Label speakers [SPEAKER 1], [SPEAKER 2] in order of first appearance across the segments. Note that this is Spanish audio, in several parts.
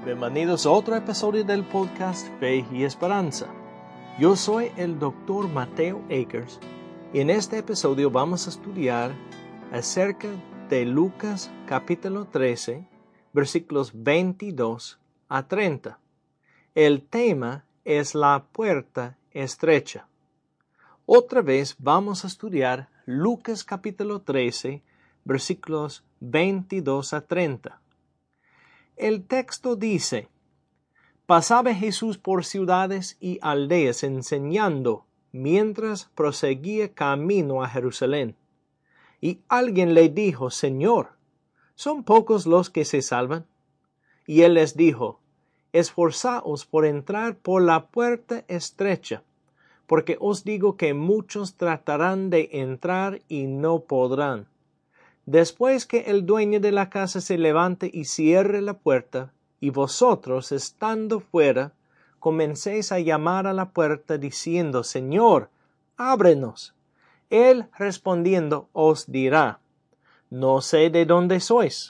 [SPEAKER 1] Bienvenidos a otro episodio del podcast Fe y Esperanza. Yo soy el Dr. Mateo Akers y en este episodio vamos a estudiar acerca de Lucas capítulo 13, versículos 22 a 30. El tema es la puerta estrecha. Otra vez vamos a estudiar Lucas capítulo 13, versículos 22 a 30. El texto dice: Pasaba Jesús por ciudades y aldeas enseñando, mientras proseguía camino a Jerusalén. Y alguien le dijo: Señor, ¿son pocos los que se salvan? Y él les dijo: Esforzaos por entrar por la puerta estrecha, porque os digo que muchos tratarán de entrar y no podrán. Después que el dueño de la casa se levante y cierre la puerta, y vosotros, estando fuera, comencéis a llamar a la puerta diciendo: Señor, ábrenos. Él respondiendo os dirá: No sé de dónde sois.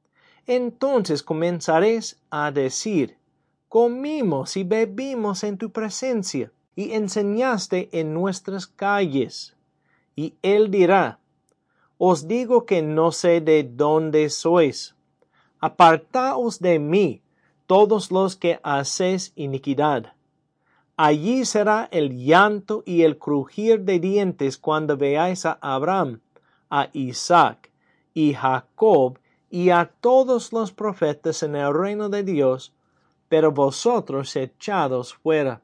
[SPEAKER 1] Entonces comenzaréis a decir: Comimos y bebimos en tu presencia, y enseñaste en nuestras calles. Y él dirá: Os digo que no sé de dónde sois. Apartaos de mí, todos los que hacéis iniquidad. Allí será el llanto y el crujir de dientes cuando veáis a Abraham, a Isaac y Jacob y a todos los profetas en el reino de Dios, pero vosotros echados fuera.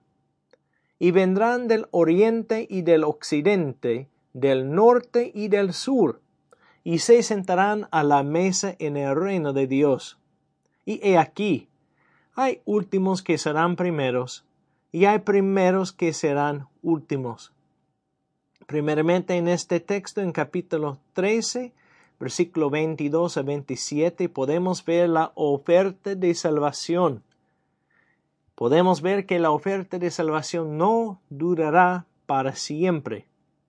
[SPEAKER 1] Y vendrán del oriente y del occidente, del norte y del sur, y se sentarán a la mesa en el reino de Dios. Y he aquí, hay últimos que serán primeros, y hay primeros que serán últimos. Primeramente en este texto, en capítulo 13, versículo 22 a 27, podemos ver la oferta de salvación. Podemos ver que la oferta de salvación no durará para siempre.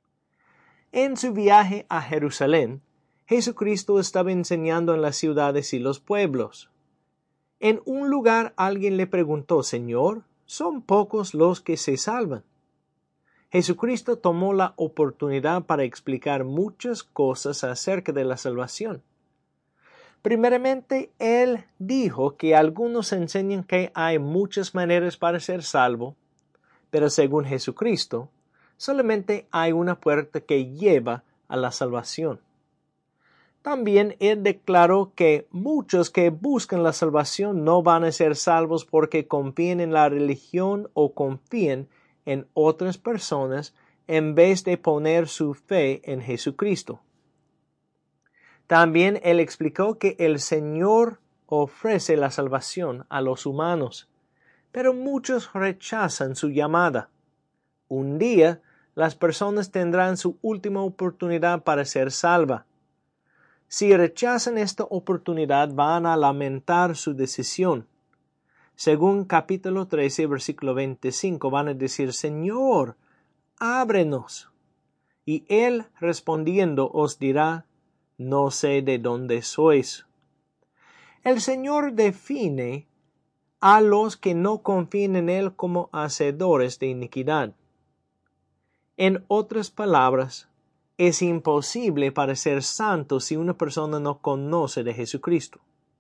[SPEAKER 1] En su viaje a Jerusalén, Jesucristo estaba enseñando en las ciudades y los pueblos. En un lugar alguien le preguntó: Señor, ¿son pocos los que se salvan? Jesucristo tomó la oportunidad para explicar muchas cosas acerca de la salvación. Primeramente, Él dijo que algunos enseñan que hay muchas maneras para ser salvo, pero según Jesucristo, solamente hay una puerta que lleva a la salvación. También Él declaró que muchos que buscan la salvación no van a ser salvos porque confíen en la religión o confíen en otras personas en vez de poner su fe en Jesucristo. También Él explicó que el Señor ofrece la salvación a los humanos, pero muchos rechazan su llamada. Un día, las personas tendrán su última oportunidad para ser salvas. Si rechazan esta oportunidad, van a lamentar su decisión. Según capítulo 13, versículo 25, van a decir: Señor, ábrenos. Y Él respondiendo os dirá: No sé de dónde sois. El Señor define a los que no confían en Él como hacedores de iniquidad. En otras palabras, es imposible para ser santo si una persona no conoce de Jesucristo.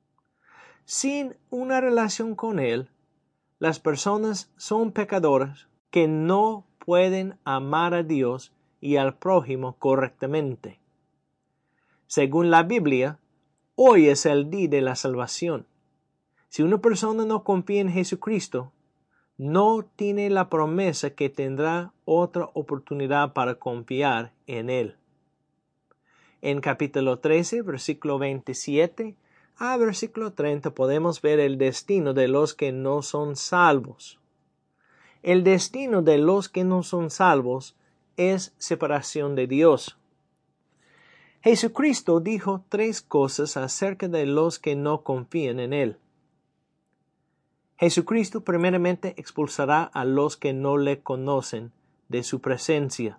[SPEAKER 1] Sin una relación con Él, las personas son pecadoras que no pueden amar a Dios y al prójimo correctamente. Según la Biblia, hoy es el día de la salvación. Si una persona no confía en Jesucristo, no tiene la promesa que tendrá otra oportunidad para confiar en Él. En capítulo 13, versículo 27 a versículo 30 podemos ver el destino de los que no son salvos. El destino de los que no son salvos es separación de Dios. Jesucristo dijo 3 cosas acerca de los que no confían en Él. Jesucristo primeramente expulsará a los que no le conocen de su presencia.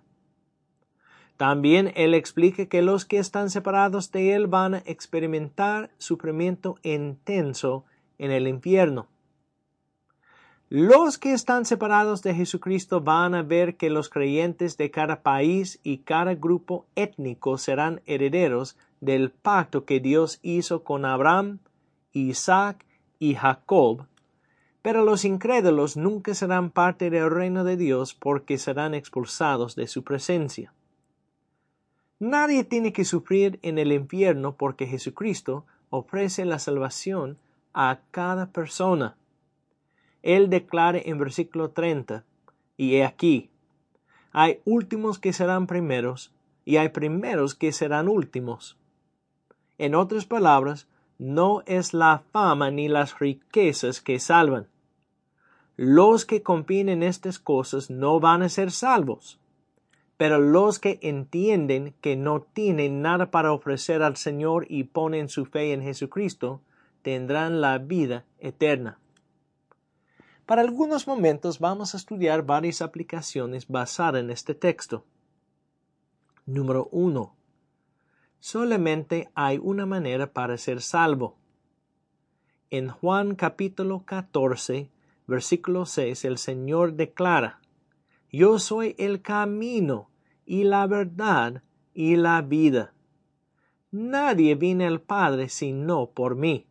[SPEAKER 1] También Él explica que los que están separados de Él van a experimentar sufrimiento intenso en el infierno. Los que están separados de Jesucristo van a ver que los creyentes de cada país y cada grupo étnico serán herederos del pacto que Dios hizo con Abraham, Isaac y Jacob, pero los incrédulos nunca serán parte del reino de Dios porque serán expulsados de su presencia. Nadie tiene que sufrir en el infierno porque Jesucristo ofrece la salvación a cada persona. Él declara en versículo 30, y he aquí, hay últimos que serán primeros, y hay primeros que serán últimos. En otras palabras, no es la fama ni las riquezas que salvan. Los que confían en estas cosas no van a ser salvos, pero los que entienden que no tienen nada para ofrecer al Señor y ponen su fe en Jesucristo, tendrán la vida eterna. Para algunos momentos vamos a estudiar varias aplicaciones basadas en este texto. Número 1. Solamente hay una manera para ser salvo. En Juan capítulo 14, versículo 6, el Señor declara: Yo soy el camino y la verdad y la vida. Nadie viene al Padre sino por mí.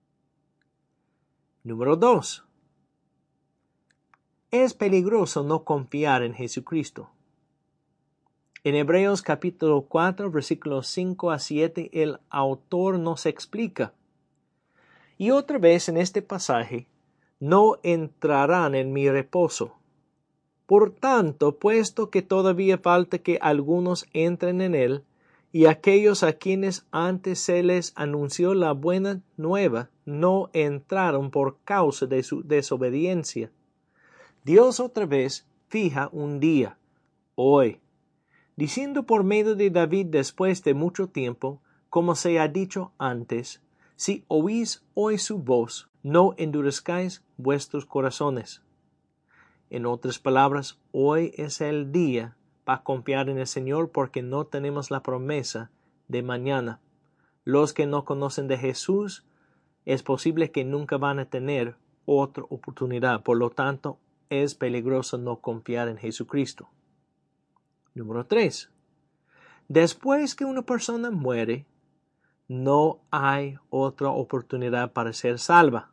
[SPEAKER 1] Número 2. Es peligroso no confiar en Jesucristo. En Hebreos capítulo 4, versículos 5 a 7, el autor nos explica: Y otra vez en este pasaje, no entrarán en mi reposo. Por tanto, puesto que todavía falta que algunos entren en él, y aquellos a quienes antes se les anunció la buena nueva no entraron por causa de su desobediencia, Dios otra vez fija un día, hoy, diciendo por medio de David después de mucho tiempo, como se ha dicho antes: Si oís hoy su voz, no endurezcáis vuestros corazones. En otras palabras, hoy es el día para confiar en el Señor porque no tenemos la promesa de mañana. Los que no conocen de Jesús, es posible que nunca van a tener otra oportunidad. Por lo tanto, es peligroso no confiar en Jesucristo. Número 3. Después que una persona muere, no hay otra oportunidad para ser salva.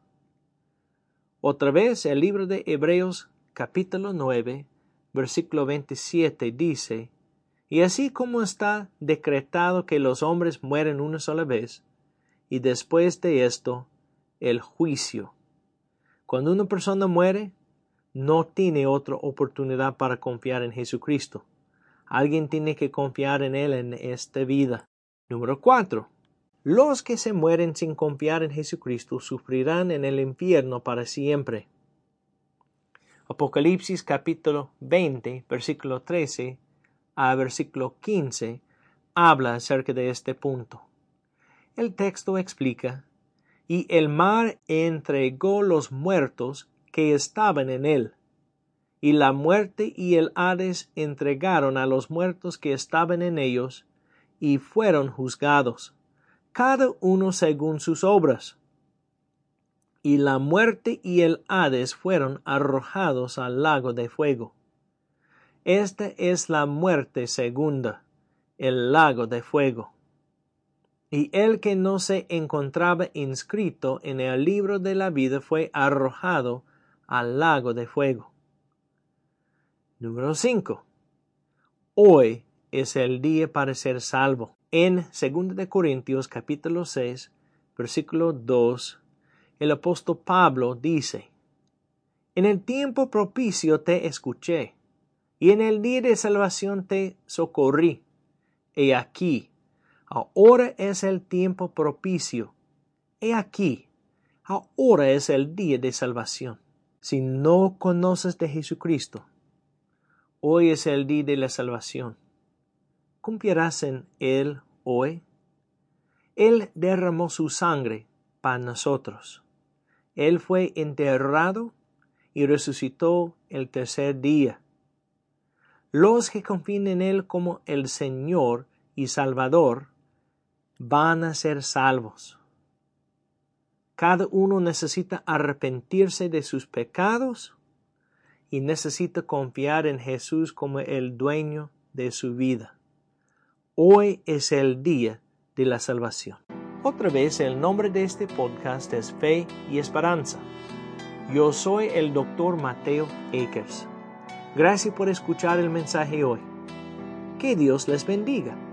[SPEAKER 1] Otra vez, el libro de Hebreos capítulo 9, versículo 27 dice: Y así como está decretado que los hombres mueren una sola vez, y después de esto, el juicio. Cuando una persona muere, no tiene otra oportunidad para confiar en Jesucristo. Alguien tiene que confiar en Él en esta vida. Número 4. Los que se mueren sin confiar en Jesucristo sufrirán en el infierno para siempre. Apocalipsis capítulo 20, versículo 13 a versículo 15 habla acerca de este punto. El texto explica: Y el mar entregó los muertos que estaban en él, y la muerte y el Hades entregaron a los muertos que estaban en ellos, y fueron juzgados, cada uno según sus obras. Y la muerte y el Hades fueron arrojados al lago de fuego. Esta es la muerte segunda, el lago de fuego. Y el que no se encontraba inscrito en el libro de la vida fue arrojado al lago de fuego. Número 5. Hoy es el día para ser salvo. En 2 de Corintios capítulo 6, versículo 2, el apóstol Pablo dice: En el tiempo propicio te escuché, y en el día de salvación te socorrí. He aquí, ahora es el tiempo propicio. He aquí, ahora es el día de salvación. Si no conoces de Jesucristo, hoy es el día de la salvación. ¿Confiarás en Él hoy? Él derramó su sangre para nosotros. Él fue enterrado y resucitó el tercer día. Los que confían en Él como el Señor y Salvador van a ser salvos. Cada uno necesita arrepentirse de sus pecados y necesita confiar en Jesús como el dueño de su vida. Hoy es el día de la salvación. Otra vez, el nombre de este podcast es Fe y Esperanza. Yo soy el Dr. Mateo Akers. Gracias por escuchar el mensaje hoy. Que Dios les bendiga.